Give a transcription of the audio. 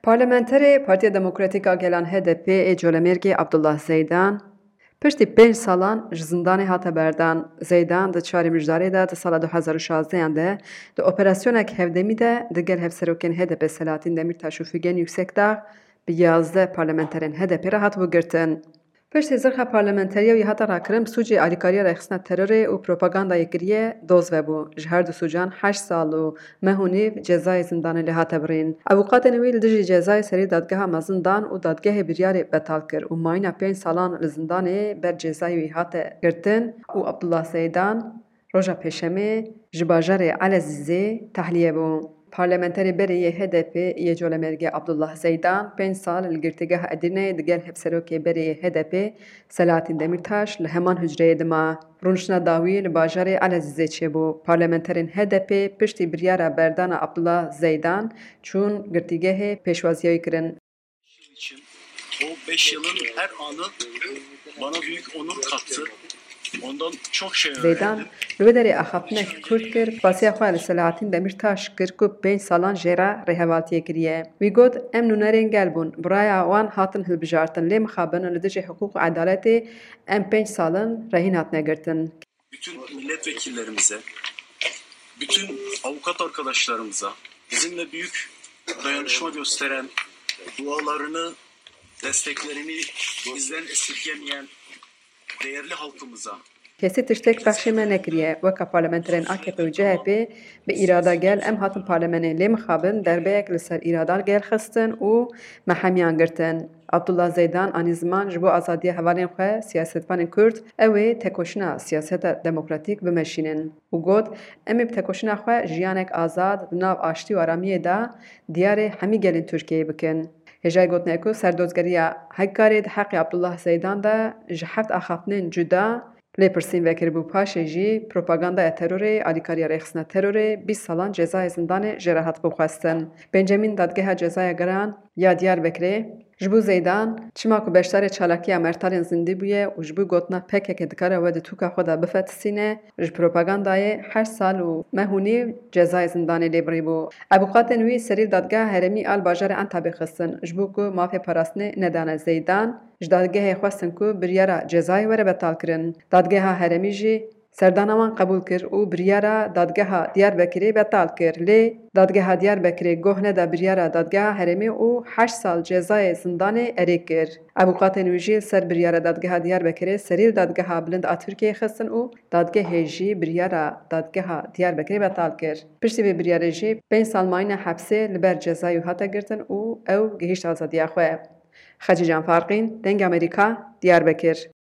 Parlamenterê Partiya Demokratîk a Gelan HDP ê Colemêrgê Abdullah Zeydan piştî 5 salan ji zindanê hate berdan. Zeydan di çarê mijdarê de di sala 2016 de di operasyoneke hevdemî de di gel hevserokên HDP Selahattin Demirtaş û Figen Yüksekdağ bi 11 parlamenterên HDP re hatibû girtin. Piştî zirxa parlamenteriya wî hata rakirin bi sûcê alîkariya rêxistina terorê û propagandayê kiriye doz vebû. Ji her du sûcan 8 sal û meh û nîv cezayê zindanê lê hate birîn. Avukatên wî li dijî cezayê serî dadgeha Mezindan û dadgehê biryarê betal kir û mayîna 5 salan li zindanê ber cezayê wî hate girtin û Abdullah Zeydan roja pêşemê ji bajarê Elezîzê tehliye bû. Parlamenterê berê yê HDP yê Colemêrgê Abdullah Zeydan 5 sal li girtîgeha Edirneyê di gel hevserokê berê yê HDP Selahattin Demirtaş li heman hucreyê dima. Rûniştina dawî li bajarê Elezîzê çêbû. Parlamenterên HDP piştî biryara berdana Abdullah Zeydan çûn girtîgehê pêşwaziya wî kirin. için o 5 yılın her anı bana büyük onur kattı. Ondan çok şey Zeydan öğrendim. li wê derê axaftinekî Kurd kir, pasiya xwe li Selahattin Demirtaş kir ku 5 salan jê re rêhevatiyê kiriye. Wî got em nûnerên gel bûn, biraya wan hatin hilbijartin lê mixabin li dijî hiqûq û edaletê em 5 salin rehîn hatine girtin. Bütün milletvekillerimize, bütün avukat arkadaşlarımıza, bizimle büyük dayanışma gösteren, dualarını, desteklerini bizden esirgemeyen değerli halkımıza, Kesî tiştek bexşê me nekiriye. Weka parlamenterên AKP û CHP bi îrada gel em hatin parlemenê lê mixabin derbeyek li ser îrada gel xistin û mehemiyan girtin. Abdullah Zeydan anî ziman ji bo azadiya hevalên xwe siyasetvanên Kurd ew ê tekoşîna siyaseta demokratîk bimeşînin û got em ê bi tekoşîna xwe jiyanek azad di nav aştî û aramiyê de diyarê hemî gelên Tirkiyeyê bikin. Hêjayê gotine ku serdozgeriya hekkarê di heqê Abdullah Zeydan de ji 7 axaftinên cuda lêpirsîn vekiribû. Paşê jî propagandaya terorê, alîkariya rêxistina terorê 20 salan cezayê zindanê jê re hatibû xwestin. Pêncemîn dadgeha cezaya geran ya Diyarbekirê ji bo Zeydan çima ku beşdarê çalakiya mertalên zindî bûye û ji bo gotina PKK dikare we di tûka xwe de bifetisîne ji propagandayê 8 sal û meh û nîv cezayê zindanê lê birîbû. Avukatên wî serî dadgeha herêmî al bajarê Entabê xistin ji bo ku mafê parastinê nedane. Zeydan ji dadgehê xwestin ku biryara cezayê were betal kirin. Dadgeha herêmî jî serdana wan qebûl kir û biryara dadgeha Diyarbekirê betal kir. Lê dadgeha Diyarbekirê goh neda biryara dadgeha herêmî û 8 sal cezayê zindanê erê kir. Avukatên wî jî ser biryara dadgeha Diyarbekirê serî li dadgeha bilind a Tirkiyeyê xistin û dadgehê jî biryara dadgeha Diyarbekirê betal kir. Piştî vê biryarê jî 5 sal mayîna hepsê li ber cezayê hate girtin û ew gihîşt azadiya xwe. Xecî Canfarqîn, Deng Amerîka, Diyarbekir.